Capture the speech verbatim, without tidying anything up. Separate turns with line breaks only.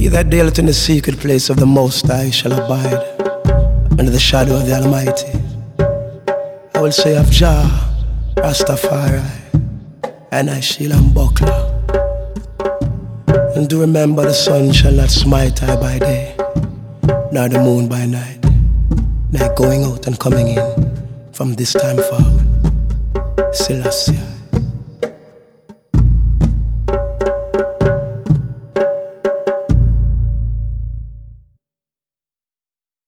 that dwelleth in the secret place of the Most High shall abide under the shadow of the Almighty. I will say of Jah, Rastafari, and I shield and buckler. And do remember the sun shall not smite I by day, nor the moon by night, night going out and coming in from this time forward. Selassie.